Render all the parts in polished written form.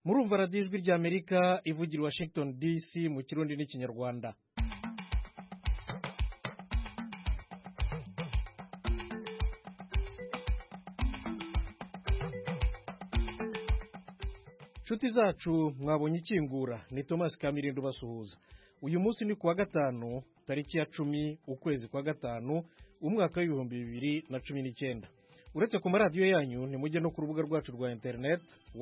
murumva radiyo ijwi ry'Amerika ivugira i Washington DC mu Kirundi n'Ikinyarwanda. Nshuti zacu mwabonye ikingura, ni Thomas Kamirindo basuhuza. Uyu munsi ni kuwa gatanu tariki ya 10 ukwezi kwa gatanu umwaka wa 2019. Uretse ku maradiyo yanyu ni mujye no ku rubuga rwacu rwa internet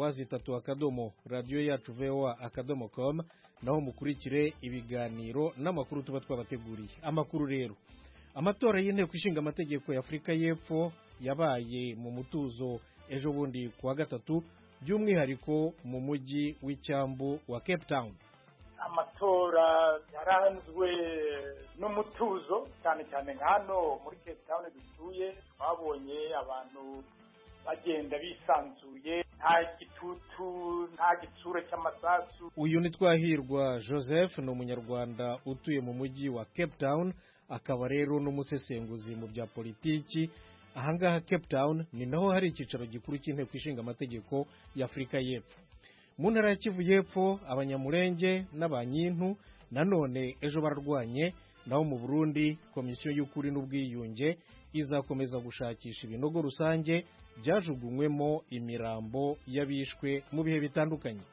www.radioyacu.voa.com naho mukurikire ibiganiro n'amakuru tuba twabateguriye. Amakuru rero, amatora y'inteko ishinga amategeko ya Afrika y'Epfo yabaye mu mutuzo ejo bundi kuwa gatatu, by'umwihariko mu mujyi w'icyambu wa Cape Town. Amatora yaranzwe n'umutuzo cyane cyane hano muri Cape Town dutuye, twabonye abantu bagenda bisanzuye, nta gitutu nta gitsure cy'amasasu. Uyu ni Twahirwa Joseph, ni umunyarwanda utuye mu mujyi wa Cape Town, akaba rero n'umusesenguzi mu bya politiki. Ahangaha Cape Town ni naho hari icyicaro gikuru cy'inteko ishinga amategeko ya Afrika y'Epfo. Mu ntara ya Kivu y'Epfo abanyamurenge n'abanyintu nanone ejo bararwanye, naho mu Burundi komisiyo y'ukuri n'ubwiyunge izakomeza gushakisha ibinogo rusange byajugunywemo imirambo y'abishwe mu bihe bitandukanye.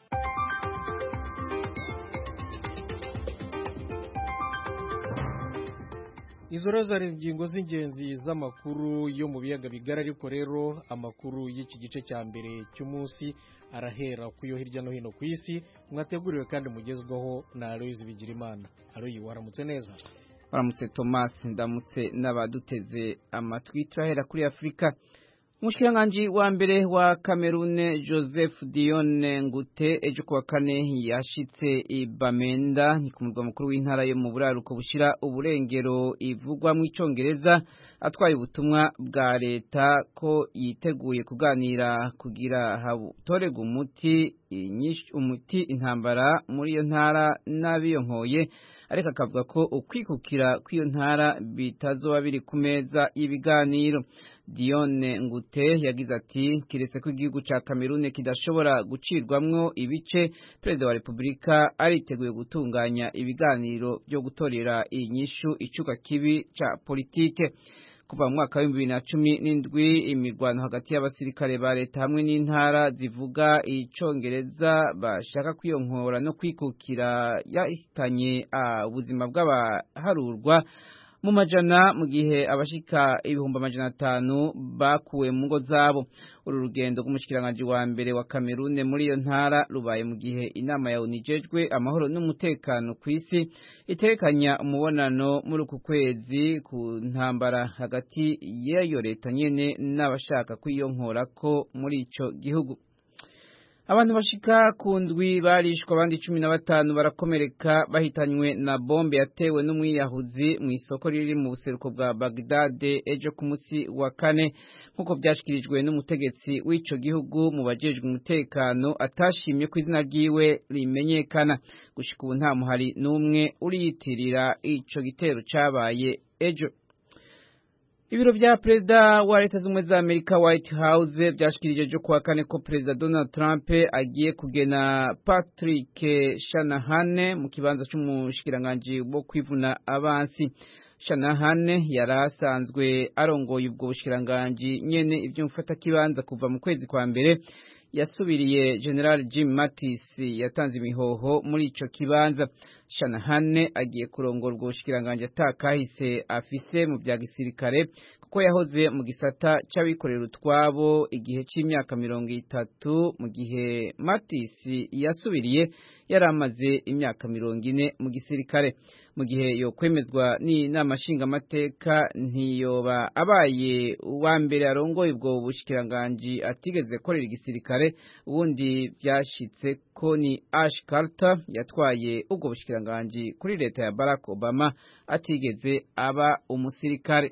Izo rero zari ingingo z'ingenzi z'amakuru yo mu biyaga bigari, ariko rero amakuru y'iki gice cya mbere cy'umunsi arahera ku yo hirya no hino ku isi, mwateguriwe kandi mugezwaho na Aloyizi Bigirimana. Aloyi, waramutse neza? Waramutse Thomas, ndamutse n'abaduteze amatwi. Turahera kuri Afrika. Umushikiranganji wa mbere wa Cameroon Joseph Dione Ngute ejo kuwa kane yashitse i Bamenda, ni ku murwa mukuru w'intara yo mu buraruko bushira uburengero ivugwa mu Icongereza, atwaye ubutumwa bwa leta ko yiteguye kuganira kugira hatorega umuti intambara muri iyo ntara n'abiyonkoye, ariko akavuga ko ukwikukira kw'iyo ntara bitazoba biri ku meza y'ibiganiro. Dione Ngute yagize ati, kiretse ko igihugu ca Cameroon kidashobora gucirwamwo ibice, Perezida wa Repubulika ariteguye gutunganya ibiganiro byo gutorera inyishu icuka kibi ca politike. Kuva mu mwaka wa 2017 imirwano hagati y'abasirikare ba leta hamwe n'intara zivuga Icongereza bashaka kwiyonkora no kwikukira yahitanye ubuzima bw'abaharurwa mu majana, mu gihe abashika 500,000 bakuwe mu ngo zabo. Uru rugendo rw'umushikiranganji wa mbere wa Cameroon muri iyo ntara rubaye mu gihe inama ya unijejwe amahoro n'umutekano ku isi itekanya umubonano muri uku kwezi ku ntambara hagati y'iyo leta nyene n'abashaka kwiyonkora ko muri ico gihugu. Abantu bashika ku ndwi barishwa, abandi 15 barakomereka bahitanywe na bombe yatewe n'umwiyahuzi mu isoko riri mu buseruko bwa Baghdad ejo ku munsi wa kane, nkuko byashikirijwe n'umutegetsi w'ico gihugu mu bajejwe umutekano atashimye ko izina ryiwe rimenyekana. Gushika ubu nta muhari n'umwe uriyitirira ico gitero cabaye ejo. Ibiro vya Perezida wa Leta Zunze za Amerika White House byashikirije ejo kuwa kane ko Perezida Donald Trump agiye kugena Patrick Shanahan mu kibanza c'umushikiranganji wo kwivuna abansi. Shanahan yarasanzwe arongoye ubwo bushikiranganji nyene ivyo mufata kibanza kuva mu kwezi kwa mbere, yasubiriye General Jim Mattis yatanze imihoho muri ico kibanza. Shanahan agiye kurongora ubwo bushikiranganji atakahise afise mu bya gisirikare, kuko yahoze mu gisata c'abikorera utwabo igihe c'imyaka 30, mu gihe Mattis yasubiriye yaramaze imyaka 40 mu gisirikare. Mu gihe yo kwemezwa n'inama nshingamateka ntiyoba abaye uwa mbere arongoye ubwo bushikiranganji atigeze korera igisirikare. Ubundi byashitse ko ni Ash Carter yatwaye ubwo bushikiranganji kuri leta ya Barack Obama atigeze aba umusirikare.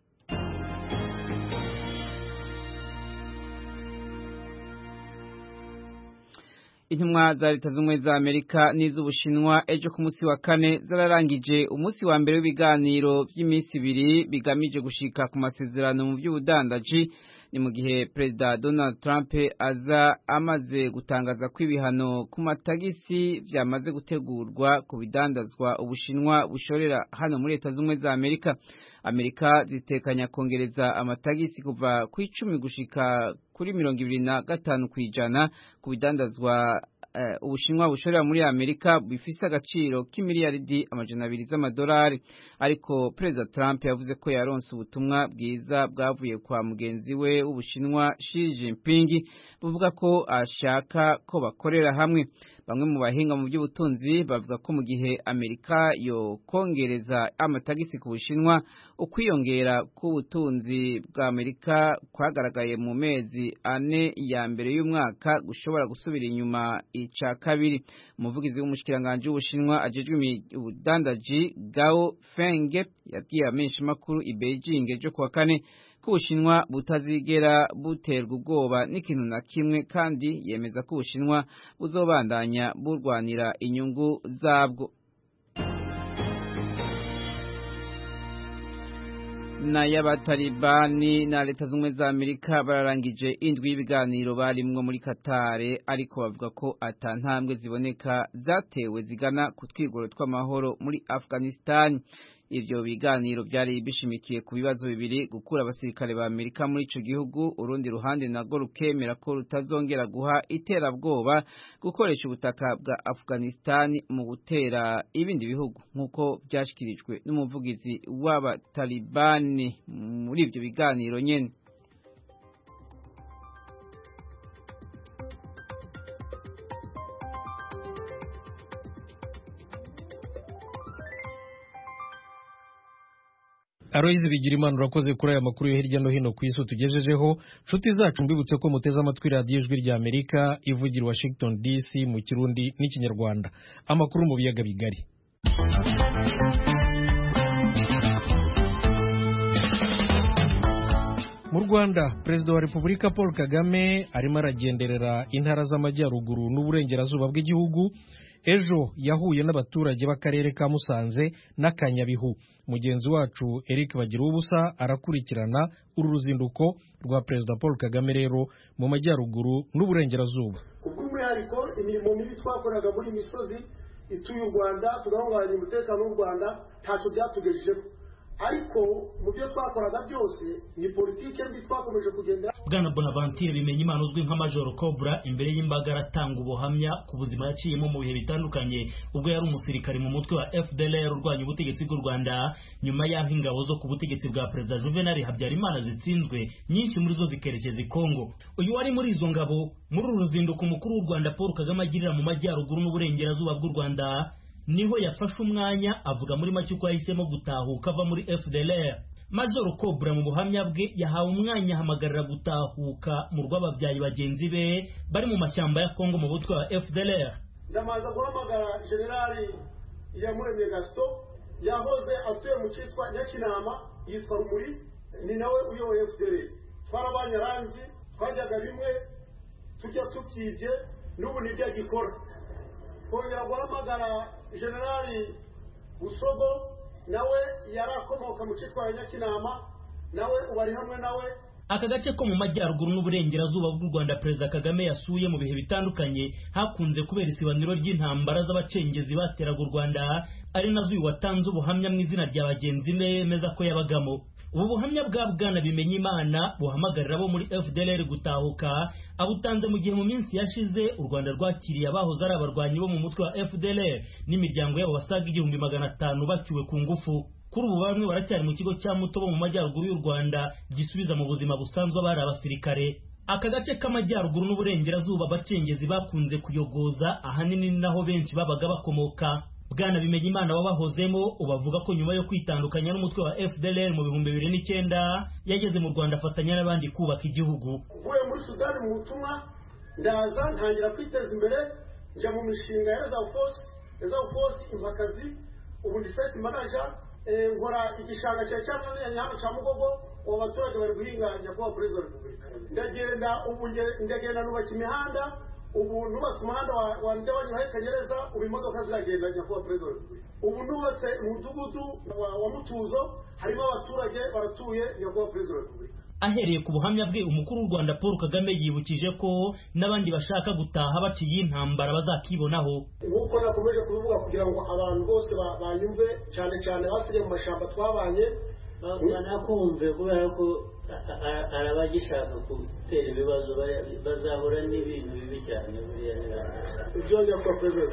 Intumwa za Leta Zunze za Amerika n'iz'Ubushinwa ejo ku munsi wa kane zararangije umunsi wa mbere w'ibiganiro by'iminsi 2 bigamije gushika ku masezerano mu by'ubudandaji ni mu gihe Perezida Donald Trump aza amaze gutangaza ko ibihano ku matagisi byamaze gutegurwa ku bidandazwa Ubushinwa bushorera hano muri Leta Zunze za Amerika. Amerika zitekanya kongereza amatagisi kuva ku 10 gushika kuri 25% kwijana ku bidandazwa Ubushinwa bushorera muri Amerika bifise agaciro k'imiliyaridi $200 z'amadolari. Ariko Perezida Trump yavuze ko yaronse ubutumwa bwiza bwavuye kwa mugenzi we w'Ubushinwa Xi Jinping buvuga ko ashaka ko bakorera hamwe. Bamwe mu bahinga mu by'ubutunzi bavuga ko mu gihe Amerika yo kongereza amatagisi ku Bushinwa, ukwiyongera k'ubutunzi bwa Amerika kwagaragaye mu mezi 4 ya mbere y'umwaka gushobora gusubira inyuma ica kabiri. Umuvugizi w'umushikiranganje w'Ubushinwa ajejwe ubudandaji Gao Feng yabwiye amenyeshamakuru i Beijing ejo kuwa kane ko Ubushinwa butazigera buterwa ubwoba n'ikintu na kimwe, kandi yemeza ko Ubushinwa buzobandanya burwanira inyungu zabwo. Na y'abatalibani na Leta Zunze za Amerika bararangije indwi y'ibiganiro barimwo muri Qatar, ariko bavuga ko atantambwe ziboneka zatewe zigana ku twigoro tw'amahoro muri Afghanistan. Ivyo biganiro byari bishimikiye ku bibazo bibiri: gukura abasirikare ba Amerika muri ico gihugu, urundi ruhande nago rukemera ko rutazongera guha iterabwoba gukoresha ubutaka bwa Afghanistan mu gutera ibindi bihugu, nkuko byashikirijwe n'umuvugizi w'abatalibani muri ivyo biganiro nyene. Aloyizi Bigirimana urakoze kuri aya makuru yo hirya no hino ku isi tugejejeho. Nshuti zacu mbibutse ko muteze amatwi radiyo Ijwi rya Amerika ivugira Washington DC mu Kirundi n'Ikinyarwanda. Amakuru mu biyaga bigari. Mu Rwanda, Perezida wa Repubulika Paul Kagame arimo aragenderera intara z'amajyaruguru n'uburengerazuba bw'igihugu. Ejo yahuye n'abaturage b'akarere ka Musanze n'Akanyabihu. Mugenzi wacu Eric Bagirubusa arakurikirana uru ruzinduko rwa Perezida Paul Kagame rero mu majyaruguru n'uburengerazuba. Kubw'umwihariko imirimo mibi twakoraga muri misozi ituye u Rwanda tugahungabanya umutekano w'u Rwanda ntacyo byatugejejeho, ariko mu byo twakoraga byose ni politike mbi twakomeje kugenda. Bwana Bonaventure Bimenyimana uzwi nka Major Cobra imbere y'imbaga aratanga ubuhamya ku buzima yaciyemo mu bihe bitandukanye ubwo yari umusirikare mu mutwe wa FDLR urwanya ubutegetsi bw'u Rwanda, nyuma y'aho ingabo zo ku butegetsi bwa Perezida Juvenal Habyarimana zitsinzwe, nyinshi muri zo zikerekeza i Kongo. Uyu wari muri izo ngabo muri uru ruzinduko umukuru w'u Rwanda Paul Kagame agirira mu majyaruguru n'uburengerazuba bw'u Rwanda, niho yafashe umwanya avuga muri make uko yahisemo gutahuka ava muri FDLR. Major Cobra mu buhamya bwe yahawe umwanya ahamagarira gutahuka mu rw'ababyaye bagenzi be bari mu mashyamba ya Kongo mu butwe wa FDLR. Ndamaza guhamagara Generali Iyamuremye Gaston yahoze atuye mu cyitwa Nyakinama, yitwa Rumuri, ni nawe uyoboye FDLR. Twarabanye ranzi, twajyaga bimwe, tujya tubyibye, n'ubu nibyo agikora. Kongera guhamagara Generali Busogo nawe yarakomoka mu cyitwa Nyakinama, nawe ubari hamwe nawe. Aka gace ko mu majyaruguru n'uburengerazuba bw'u Rwanda Perezida Kagame yasuye mu bihe bitandukanye hakunze kubera isibaniro ry'intambara z'abacengezi bateraga u Rwanda, ari nazo uyu watanze ubuhamya mu izina rya bagenzi be yemeza ko yabagamo. Ubu buhamya bwa Bwana Bimenyimana buhamagarira abo muri FDLR gutahuka abutanze mu gihe mu minsi yashize u Rwanda rwakiriye abahoze ari abarwanyi bo mu mutwe wa FDLR n'imiryango yabo basaga 500 bacyuwe ku ngufu. Kuri ubu bamwe baracyari mu kigo cya Mutobo mu majyaruguru y'u Rwanda gisubiza mu buzima busanzwe bari abasirikare. Aka gace k'amajyaruguru n'uburengerazuba abacengezi bakunze kuyogoza ahanini naho benshi babaga bakomoka. Bwana Bimenyimana wabahozemo ubavuga ko nyuma yo kwitandukanya n'umutwe wa FDLR mu 2009 yageze mu Rwanda afatanya n'abandi kubaka igihugu. Vuye muri Sudani mu butumwa ndaza ntangira kwiteza imbere, nje mu mishinga ya Reserve Force impakazi, ubu ndi site manager, nkora igishanga cya cyane cya Mugogo, abaturage bari guhinga nyakubahwa Perezida wa Repubulika. Ndagenda nubaka imihanda, ubu nubatse umuhanda wa Ndebanye wa Kanyereza, ubu imodoka ziragenda nyakubahwa Perezida wa Repubulika. Ubu nubatse umudugudu wa Mutuzo, harimo abaturage baratuye nyakubahwa Perezida wa Repubulika. ahereye ku buhamya bwe umukuru w'u Rwanda Paul Kagame yibukije ko n'abandi bashaka gutaha baciye intambara bazakibonaho. Nk'uko nakomeje kubivuga kugira ngo abantu bose banyumve cyane cyane basigaye mu mashamba twabanye banakumve kubera ko arabagishaka gutera ibibazo bazahura n'ibintu bibi cyane ibyo nyakwa president.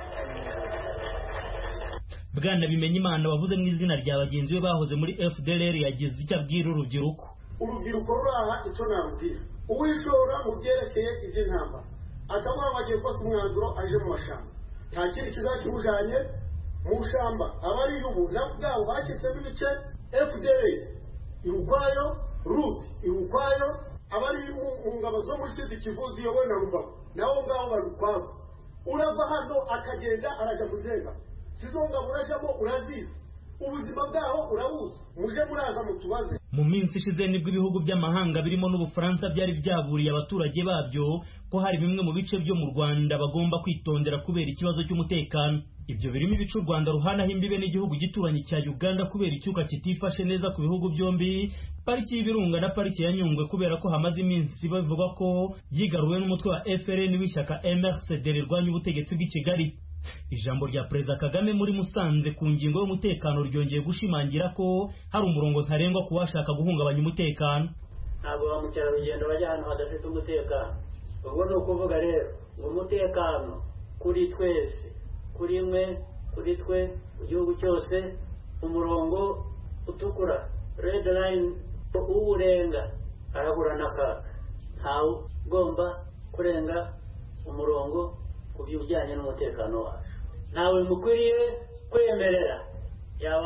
Bwana Bimenyimana wavuze mu izina rya bagenzi be bahoze muri FDLR yagize icyo abwira urubyiruko. Urubyiruko ruraha icyo narubwira uwishora mu byerekeye iby'intambara akavuga ngo agiye gufata umwanzuro aje mu mashamba nta kindi kizakimujanye mu shamba abari ubu nabwo bacitsemo ibice FDLR irukwayo RUT irukwayo abari mu ngabo zo muri Sud Kivu ziyobowe na Rubavu nabo ngabo barukwabo urava hano akagenda araja kuzenga sizonga murajamo urazizi ubuzima bwaho urabuzi muje muraza mutubaze. Mu minsi ishize nibwo ibihugu by'amahanga birimo n'Ubufaransa byari byaburiye abaturage babyo ko hari bimwe mu bice byo mu Rwanda bagomba kwitondera kubera ikibazo cy'umutekano. Ibyo birimo ibice u Rwanda ruhanaho imbibe n'igihugu gituranyi cya Uganda kubera icyuka kitifashe neza ku bihugu byombi, pariki y'Ibirunga na pariki ya Nyungwe kubera ko hamaze iminsi bavuga ko yigaruwe n'umutwe wa FRN w'ishyaka MRCD rirwanya ubutegetsi bw'i Kigali. Ijambo rya Perezida Kagame muri Musanze ku ngingo y'umutekano ryongeye gushimangira ko hari umurongo ntarengwa ku bashaka guhungabanya umutekano. Ntabwo ba mukerarugendo bajya ahantu hadafite umutekano. Ubwo ni ukuvuga rero ngo umutekano kuri twese, kuri mwe, kuri twe, mu gihugu cyose, umurongo utukura red line uwurenga arahura n'akaga. Ntawe ugomba kurenga umurongo ku bijyanye n'umutekano wacu. Ntawe mukwiriye kwemerera yaba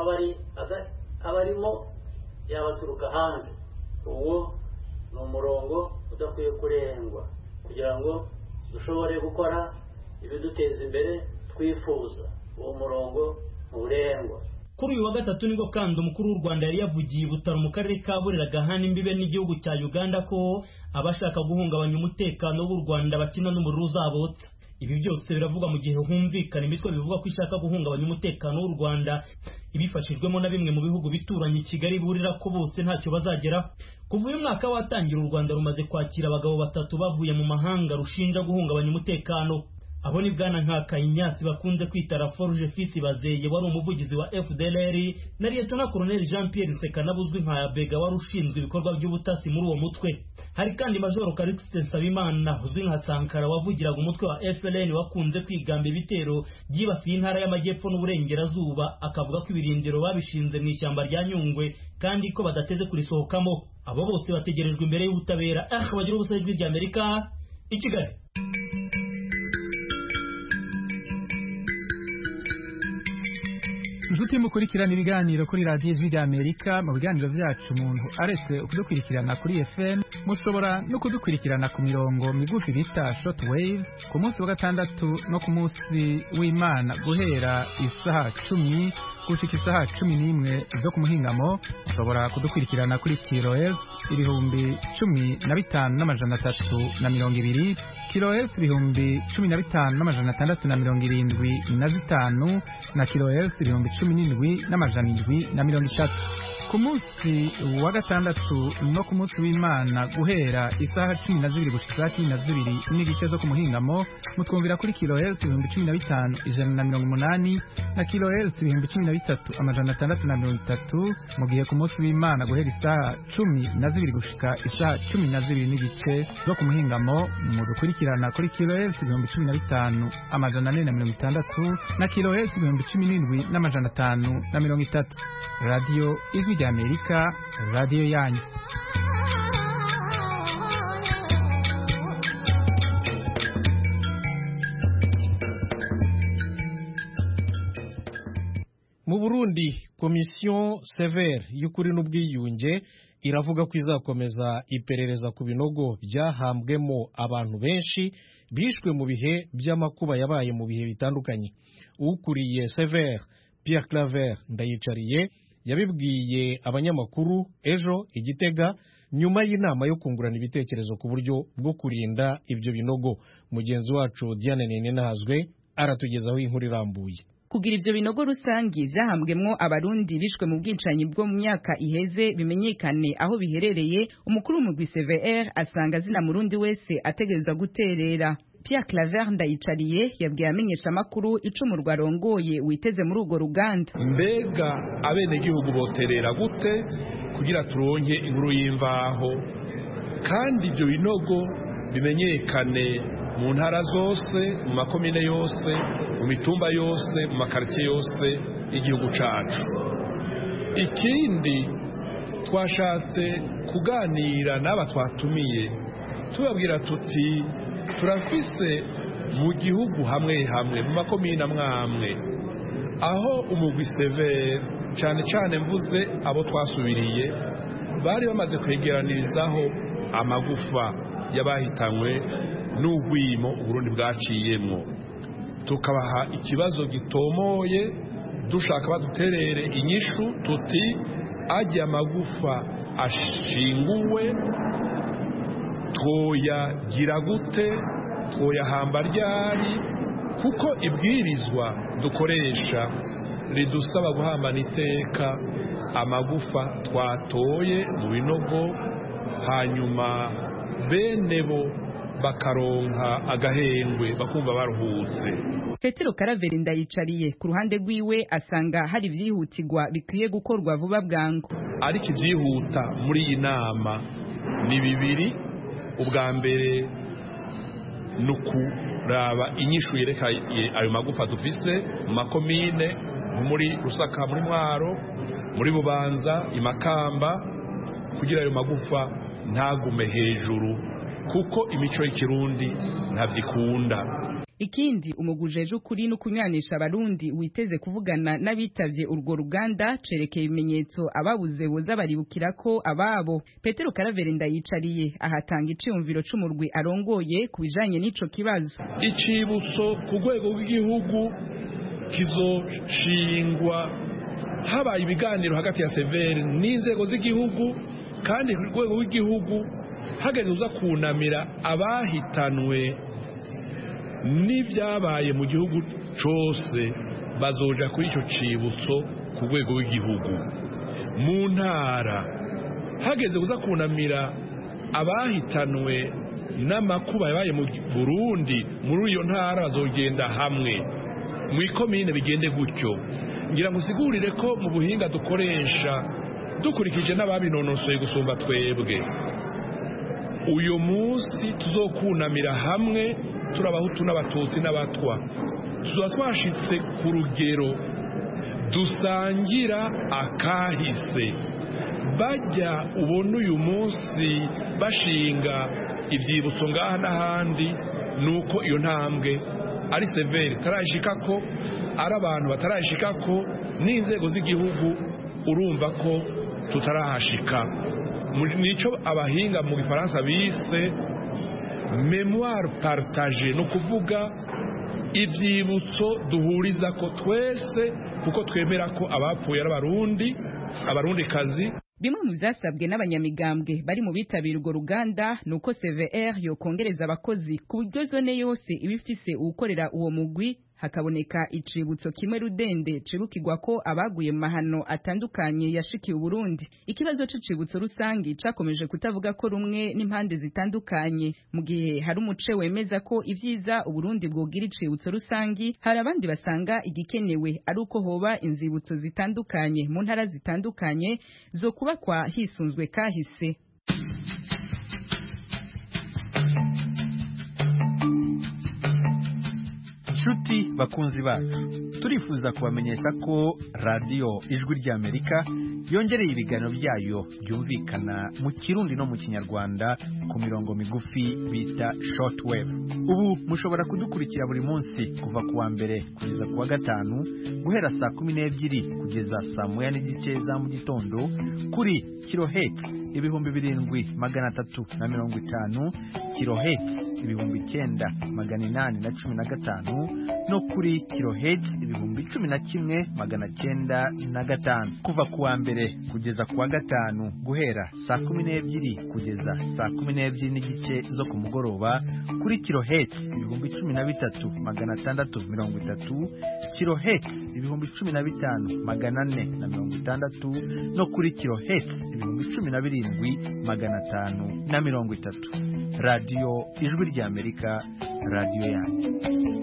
abarimo yabaturuka hanze. Uwo ni umurongo udakwiye kurengwa kugira ngo dushobore gukora ibiduteza imbere twifuza. Uwo murongo nturengwa. Kuri uyu wa gatatu nibwo kandi umukuru w'u Rwanda yari yavugiye Butaro mu karere ka Burera gahana imbibe n'igihugu cya Uganda ko abashaka guhungabanya umutekano w'u Rwanda bakina n'umuriro uzabotsa. Ibi byose biravugwa mu gihe humvikana imitwe bivuga ko ishaka guhungabanya umutekano w'u Rwanda ibifashijwemo na bimwe mu bihugu bituranye Kigali burira ko bose ntacyo bazageraho. Kuva uyu mwaka watangira u Rwanda rumaze kwakira abagabo 3 bavuye mu mahanga rushinja guhungabanya umutekano. Abo ni Bwana Nkaka Inyasi bakunze kwita Raforge Fils Bazeye wari umuvugizi wa FDLR na Lieutenant Colonel Jean Pierre Sekanabuzwi nka Bega wari ushinzwe ibikorwa by'ubutasi muri uwo mutwe. Hari kandi Major Calixte Nsabimana uzwi nka Sankara wavugiraga umutwe wa FLN wakunze kwigamba ibitero byibasiye intara y'Amajyepfo n'Uburengerazuba akavuga ko ibirindiro babishinze mu ishyamba rya Nyungwe kandi ko badateze kurisohokamo. Abo bose bategerejwe imbere y'ubutabera. Bagira ubusajwi bya Amerika i Kigali. Inshuti mukurikirana ibiganiro kuri radiyo Ijwi ry'Amerika. Mu biganiro byacu umuntu aretse kudukurikirana kuri FM mushobora no kudukurikirana ku mirongo migufi bita short waves ku munsi wa gatandatu no ku munsi w'Imana guhera isaha 10 gushika isaha 11 zo ku muhingamo. Mushobora kudukurikirana kuri kilohertz 15,320 kilohertz 15,675 na kilohertz 17,730 ku munsi wa gatandatu no ku munsi w'Imana guhera isaha 12 gushika 12 n'igice zo ku muhingamo mutwumvira kuri kilohertz 15,180 na kilohertz 13,630 mu gihe ku munsi w'Imana guhera isaha 12 gushika isaha 12 n'igice zo ku muhingamo mudukurikirana kuri kilohertz 15,460 na kilohertz 17,530. Radio Ijwi ry'Amerika, radio yanyu. Mu Burundi Komisiyo Severe y'ukuri n'ubwiyunge iravuga ko izakomeza iperereza ku binogo byahambwemo abantu benshi bishwe mu bihe by'amakuba yabaye mu bihe bitandukanye. Ukuriye Severe Pierre Claver Ndayicariye yabibwiye abanyamakuru ejo Igitega nyuma y'inama yo kungurana ibitekerezo ku buryo bwo kurinda ibyo binogo. Mugenzi wacu Diane Nenenazwe aratugezaho inkuru irambuye. kugira ivyo binogo rusangi vyahambwemwo abarundi bishwe mu bwicanyi bwo mu myaka iheze bimenyekane aho biherereye, umukuru w'umugwi CVR asanga zina murundi wese ategerezwa guterera. Pierre Claver Ndayicariye yabwiye amenyesha makuru icumurwa rongoye witeze muri urwo ruganda. Mbega abenegihugu boterera gute kugira turonke inkuru y'imvaho kandi ibyo binogo bimenyekane mu ntara zose, mu makomine yose, mu mitumba yose, mu makaritiye yose y'igihugu cacu. Ikindi twashatse kuganira n'aba twatumiye tubabwira tuti turafise mu gihugu hamwe hamwe mu makomine amwe aho umugwi severe cyane cyane mvuze abo twasubiriye bari bamaze kwegeranirizaho amagufa y'abahitanywe n'ugwimo Uburundi bwaciyemwo, tukabaha ikibazo gitomoye dushaka baduterere inyishu tuti ajya amagufa ashinguwe twoyagira gute, twoyahamba ryari, kuko ibwirizwa dukoresha ridusaba guhambana iteka amagufa twatoye mu binogo, hanyuma bene bo bakaronka agahengwe bakumva baruhutse. Petero Karaveri Ndayicariye ku ruhande rwiwe asanga hari vyihutirwa bikwiye gukorwa vuba bwangu. Ariko ivyihuta muri iyi nama ni bibiri. Ubwa mbere nukuraba inyishu yerekaye ayo magufa dufise mu makomine, muri Rusaka, muri Mwaro, muri Bubanza, Imakamba, kugira ayo magufa ntagume hejuru kuko imico y'ikirundi ntavyikunda. Ikindi umugujeje ukuri no kunyanisha abarundi witeze kuvugana n'abitavye urwo ruganda cerekeye ibimenyetso ababuze boza baribukirako ababo. Petero Karaveri Ndayicariye ahatanga iciyumviro c'umurwi arongoye kubijanye n'ico kibazo. Icibutso ku rwego rw'igihugu kizoshingwa habaye ibiganiro hagati ya severe n'inzego z'igihugu, kandi ku rwego rw'igihugu hageze uza kunamira abahitanwe n'ibyabaye mu gihugu cyose, bazoja kuri icyo cibutso ku rwego rw'igihugu. Mu ntara hageze uza kunamira abahitanwe n'amakuba yabaye mu Burundi, muri iyo ntara bazogenda hamwe, mu ikomine bigende gutyo. Ngira ngo usigurire ko mu buhinga dukoresha dukurikije n'ababinonosoye gusumba twebwe, uyu munsi tuzokunamira hamwe turabahutu n'abatutsi n'abatwa, tuzoba twashitse ku rugero dusangira akahise. Bajya ubona uyu munsi bashinga ivyibutso ngaha n'ahandi, nuko iyo ntambwe ari severe tarashikako, ari abantu batarashikako, n'inzego z'igihugu urumva ko tutarahashika. Nico abahinga mu Gifaransa bise memoire partagée, no kuvuga ivyibutso duhuriza ko twese, kuko twemera ko abapfuye ari abarundi kazi. Bimwe mu vyasabwe n'abanyamigambwe bari mu bitabira urwo ruganda nuko CVR yokongereza abakozi ku buryo zone yose ibifise uwukorera uwo mugwi, hakaboneka icibutso kimwe rudende cibukirwa ko abaguye mu mahano atandukanye yashikiye Burundi. Ikibazo c'icibutso rusangi cakomeje kutavuga ko rumwe n'impande zitandukanye. Mu gihe hari umuce wemeza ko ivyiza Uburundi bwogira icibutso rusangi, hari abandi basanga igikenewe ari uko hoba inzibutso zitandukanye mu ntara zitandukanye zo kubakwa hisunzwe kahise. Nshuti bakunzi bacu, turifuza kubamenyesha ko radiyo Ijwi ry'Amerika yongereye ibiganiro byayo byumvikana mu Kirundi no mu Kinyarwanda ku mirongo migufi bita shortwave. Ubu mushobora kudukurikira buri munsi kuva kuwa mbere kugeza kuwa gatanu guhera saa 12 kugeza saa 1:30 za mu gitondo kuri kilohertz 7,350, kilohertz 9,815 no kuri kilohertz 11,905 kuva kuwa mbere mbere kugeza ku wa gatanu guhera saa 12 kugeza saa 12 n'igice zo ku mugoroba kuri kilohertz 13630, kilohertz 15460 no kuri kilohertz 17530. Radio Ijwi ry'Amerika, radio yanyu.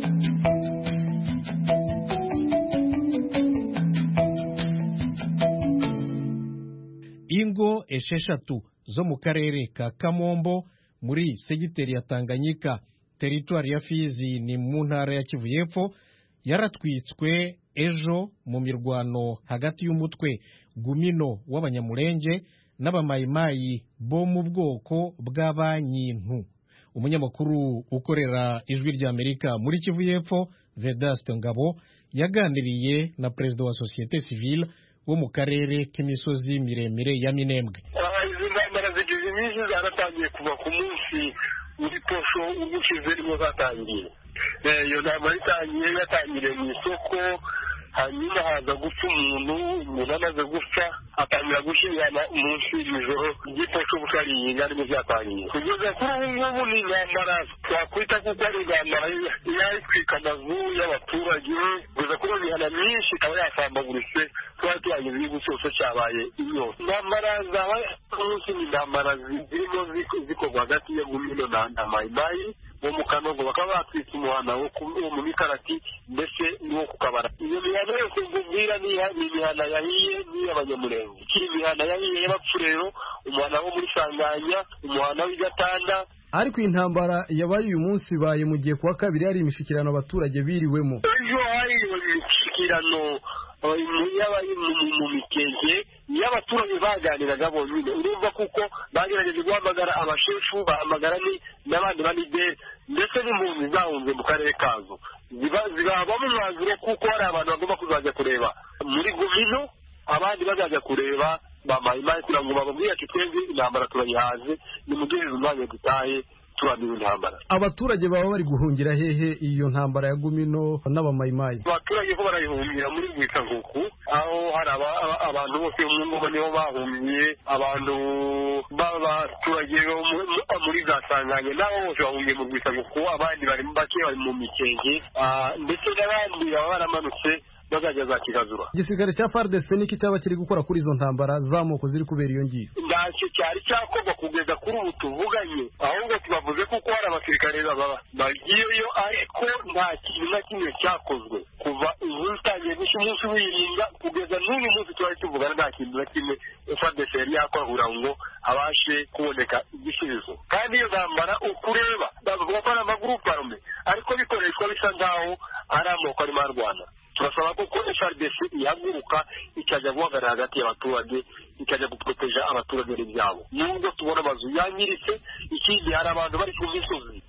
Ingo esheshatu zo mu karere ka Kamombo muri segiteri ya Tanganyika, teritwari ya Fizi ni mu ntara ya Kivu y'Epfo, yaratwitswe ejo mu mirwano hagati y'umutwe Gumino w'abanyamurenge n'abamayimayi bo mu bwoko bw'abanyintu. Umunyamakuru ukorera Ijwi ry'Amerika muri Kivu y'Epfo, Vedaste Ngabo, yaganiriye na perezida wa societe civile wo mu karere k'imisozi miremire ya Minembwe. Izi ntambara zigize iminsi zaratangiye kuva ku munsi uri posho ubushize rimwe zatangiye. Iyo ntambara yatangiriye mu isoko, hanyuma haza gupfa umuntu amaze gupfa atangira gushyirana munsi y'ijoro ry'iposho bukariye arimo byatangiye. Kugeza kuri ubu ngubu ni intambara twakwita kuko ari intambara yatwika amazu y'abaturage, kugeza kuri imihana myinshi ikaba yasambaguritse, twari tuhagize igihugu cyose cyabaye inyota. Intambara zabaye munsi ni intambara zirimo zikorwa hagati ya Gumino na Mayimayi bo mu Kanogo, bakaba batwitse umuhana wo mu Mikarati ndetse n'uwo ku Kabara. Iyo mihana yose ngubwira ni imihana yahiye n'iy'abanyamurenge. Ikiri imihana yahiye y'abapfurero, umuhana wo muri Sanganya, umuhana w'Igatanda. Ariko intambara yabaye uyu munsi baye mu gihe kuwa kabiri hari imishikirano abaturage biriwemo. Ejo hari imishikirano y'abari mu mikenge y'abaturage baganiraga bonyine. Urumva kuko bagerageje guhamagara abashefu, bahamagara n'abandi banideri ndetse n'impunzi zahunze mu karere kazo. Zibabamo umwanzuro kuko hari abantu bagomba kuzajya kureba muri Gumino, abandi bazajya kureba bamayimayi kugira ngo bababwire ati twebwe intambara turayihaze, nimuduhize umwanya dutahe turamira intambara. Abaturage baba bari guhungira hehe iyo ntambara ya Gumino n'abamayimayi? Abaturage ko barayihungira muri Bwitanguku, aho hari abantu bose mu ngo niho bahungiye, abantu b'abaturage muri za Sanganya nabo bose bahungiye mu Bwitanguku, abandi bari bake bari mu mikenge, ndetse n'abandi baba baramanutse bazajya za Kigazura. Igisirikare cya FARDC niki cyaba kiri gukora kuri izo ntambara z'amoko ziri kubera iyo ngiyo? Ntacyo cyari cyakorwa kugeza kuri ubu tuvuganye, ahubwo tubavuze kuko hari abasirikare bagiyeyo, ariko nta kintu na kimwe cyakozwe kuva ubu utangiye gushya umunsi wirinda kugeza n'uyu munsi twari tuvugana, nta kintu na kimwe FARDC yari yakora ngo abashe kuboneka igisubizo. Kandi iyo ntambara ukureba bavuga ko ari amagurupe arme, ariko bikoreshwa bisa nkaho ari amoko arimo arwana. Turasaba ko FARDC ihaguruka ikajya guhagarara hagati y'abaturage, ikajya guproteja abaturage n'ibyabo. Nubwo tubona amazu yangiritse, ikindi hari abantu bari ku misozi,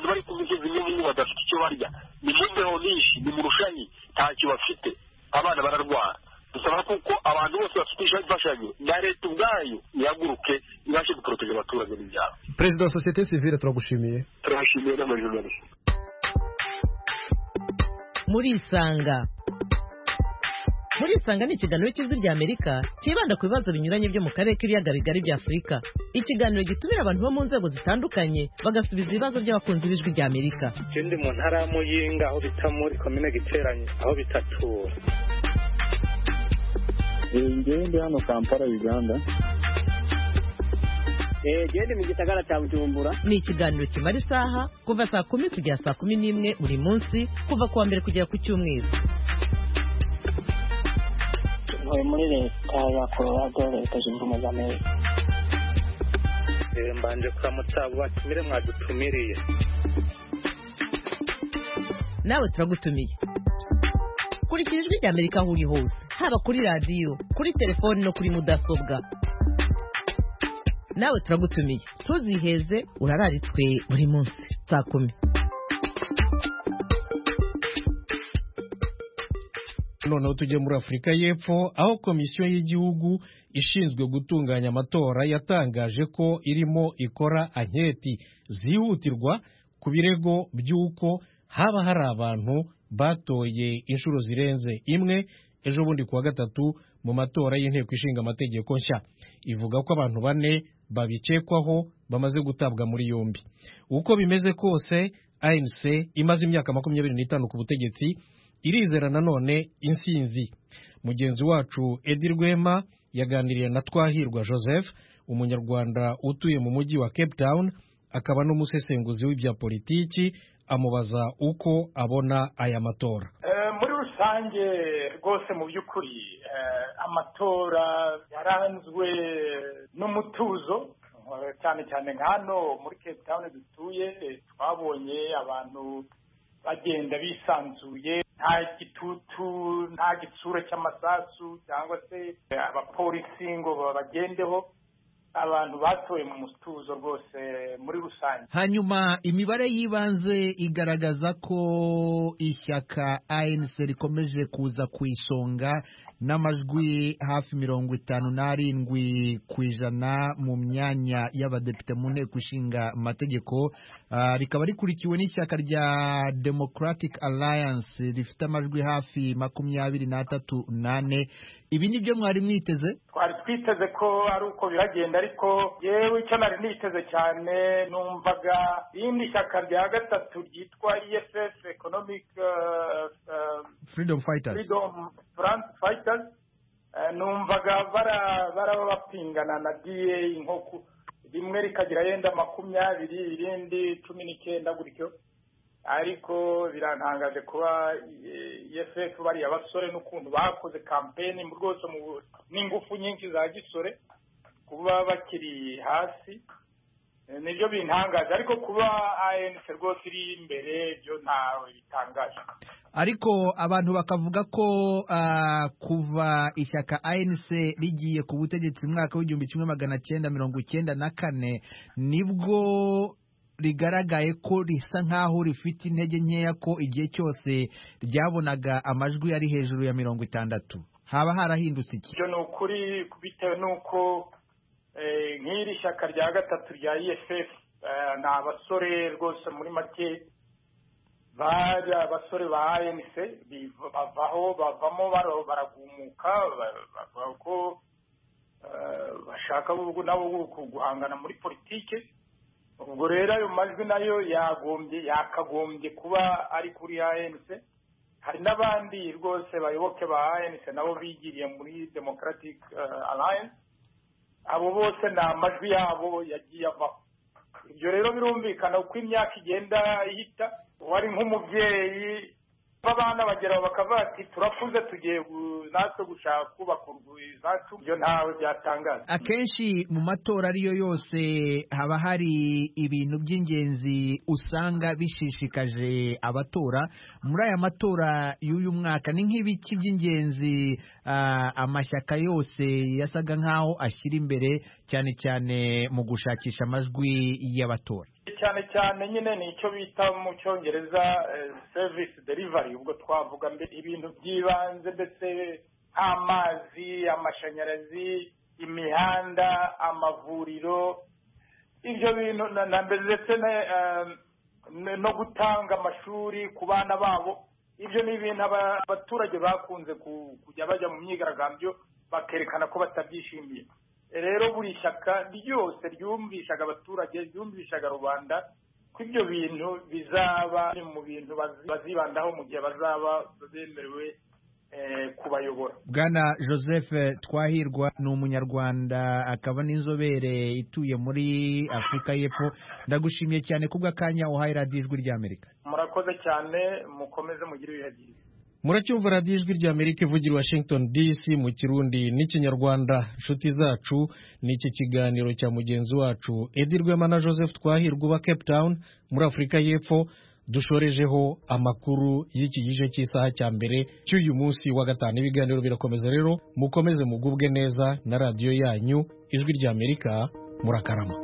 n'ubu badafite icyo barya, ni mu mbeho nyinshi, ni mu rushanyi, ntacyo bafite, abana bararwara. Dusaba kuko abantu bose bafite imfashanyo na leta ubwayo ihaguruke ibashe guproteja abaturage n'ibyabo. Perezida wa societe civile turagushimiye. Turabashimiye n'amajournaliste. Muri Isanga ni ikiganiro cy'Ijwi ry'Amerika kibanda ku bibazo binyuranye byo mu karere k'ibiyaga bigari bya Afurika. Ikiganiro gitumira abantu bo mu nzego zitandukanye bagasubiza ibibazo by'abakunzi b'Ijwi ry'Amerika. Ndi mu ntara ya Muyinga, aho bita muri komine Giteranye, aho bita Tura. Ndi hano Kampala, Uganda. Gende mu gisagara cya Bujumbura. Ni ikiganiro kimara isaha kuva saa 10 kugera saa 11 buri munsi, kuva kuwa mbere kugera ku cyumweru. Muri leta ya Colorado, leta zunze ubumwe za Amerika. Mbanje kuramutsa abo batumire mwadutumiriye. Nawe turagutumiye. Kurikira Ijwi ry'Amerika aho uri hose, haba kuri radiyo, kuri telefoni no kuri mudasobwa. Nawe turagutumiye, tuziheze urararitswe buri munsi saa 10. Noneho tujye muri Afurika y'Epfo, aho komisiyo y'igihugu ishinzwe gutunganya amatora yatangaje ko irimo ikora anketi zihutirwa ku birego by'uko haba hari abantu batoye inshuro zirenze imwe ejo bundi kuwa gatatu mu matora y'inteko ishinga amategeko nshya. Ivuga ko abantu 4 babikekwaho bamaze gutabwa muri yombi. Uko bimeze kose, ANC imaze imyaka 25 ku butegetsi irizera nanone insinzi. Mugenzi wacu Edi Rwema yaganiriye na Twahirwa Joseph, umunyarwanda utuye mu mujyi wa Cape Town, akaba n'umusesenguzi w'ibya politiki, amubaza uko abona aya matora. Muri rusange rwose mu by'ukuri amatora yaranzwe n'umutuzo, cyane cyane nk'hano muri Cape Town dutuye twabonye abantu bagenda bisanzuye, nta gitutu, nta gitsura cy'amasasu cyangwa se abapolisi ngo babagendeho. Abantu batoye mu mutuzo rwose muri rusange. Hanyuma imibare y'ibanze igaragaza ko ishyaka ANC rikomeje kuza ku isonga n'amajwi hafi 57% mu myanya y'abadepite mu nteko ishinga amategeko, rikaba rikurikiwe n'ishyaka rya Democratic Alliance rifite amajwi hafi 23.8. Ibi nibyo mwari mwiteze? Twari twiteze ko ari uko biragenda, ariko yewe icyo nari niteze cyane numvaga irindi shyaka rya gatatu ryitwa EFF, Economic Freedom Fighters, numvaga baraba bapingana na DA inkoku, rimwe rikagira yenda 20 irindi 19 gutyo. Ariko birantangaje kuba EFF bari abasore n'ukuntu bakoze campaign mu rwose n'ingufu nyinshi za gisore kuba bakiri hasi, nibyo bintangaje. Ariko kuba ANC rwose iri imbere byo ntawe bitangaje. Ariko abantu bakavuga ko kuva ishyaka ANC rigiye ku butegetsi mwaka w'1994 nibwo rigaragaye ko risa nkaho rifite intege nkeya, ko igihe cyose ryabonaga amajwi ari hejuru ya 60. Haba harahindutse iki? Byo n'ukuri bitewe nuko nk'iri shyaka rya gatatu rya EFF ni abasore rwose muri make, bari abasore ba ANC bavamo baragumuka, bavuga ko bashaka nabo guhangana muri politike. Ubwo rero ayo majwi nayo yakagombye kuba ari kuri ANC. Hari n'abandi rwose bayoboke ba ANC nabo bigiriye muri Democratic Alliance, abo bose ni amajwi yabo yagiye avaho. Ibyo rero birumvikana uko imyaka igenda ihita, wari nk'umubyeyi abana bageraho bakavuga ati turakuze tugiye natwe gushaka kubaka urwizacu, ibyo ntawe byatangaza. Akenshi mu matora ariyo yose haba hari ibintu by'ingenzi usanga bishishikaje abatora. Muri aya matora y'uyu mwaka ni nk'ibiki by'ingenzi amashyaka yose yasaga nkaho ashyira imbere, cyane cyane mu gushakisha amajwi y'abatora? Cyane cyane nyine ni icyo bita mu cyongereza service delivery. Ubwo twavuga ibintu by'ibanze ndetse nk'amazi, amashanyarazi, imihanda, amavuriro, ibyo bintu ndetse no gutanga amashuri ku bana babo. Ibyo ni ibintu abaturage bakunze kujya bajya mu myigaragambyo bakerekana ko batabyishimiye. Rero buri shyaka ryose ryumvishaga abaturage, ryumvishaga rubanda ko ibyo bintu bizaba mu bintu bazibandaho mu gihe bazaba bemerewe kubayobora. Bwana Joseph Twahirwa ni umunyarwanda akaba n'inzobere ituye muri Afurika y'Epfo. Ndagushimiye cyane kubw'akanya uhaye radiyo Ijwi ry'Amerika. Murakoze cyane, mukomeze mugire ibihe byiza. Muracyumva radiyo Ijwi ry'Amerika ivugira Washington DC mu Kirundi n'Ikinyarwanda. Inshuti zacu, ni iki kiganiro cya mugenzi wacu Edi Rwema na Joseph Twahirwa uba Cape Town muri Afurika y'Epfo dushorejeho amakuru y'iki gice cy'isaha cya mbere cy'uyu munsi wa gatanu. Ibiganiro birakomeza rero, mukomeze mugubwe neza na radiyo yanyu Ijwi ry'Amerika. Murakarama.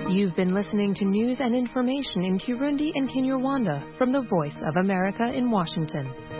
You've been listening to news and information in Kirundi and Kinyarwanda from the Voice of America in Washington.